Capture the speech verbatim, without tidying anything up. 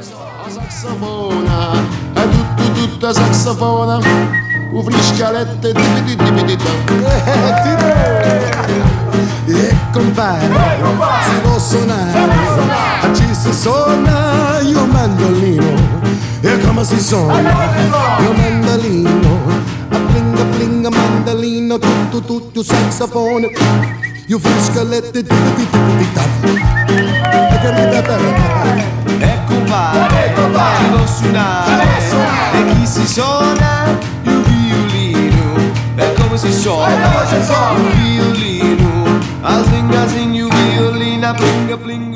La saxofona, è tutto tutta saxofona, un friscalette di di di di e compare, si può suonare, ci si suona io mandolino, e come si suona io mandolino, a plinga plinga mandolino, tutto tutto saxofone, io friscalette di di di di e compare, si può suonare, e chi si suona il violino, e come si suona il violino, a sing a sing il violino, plinga plinga.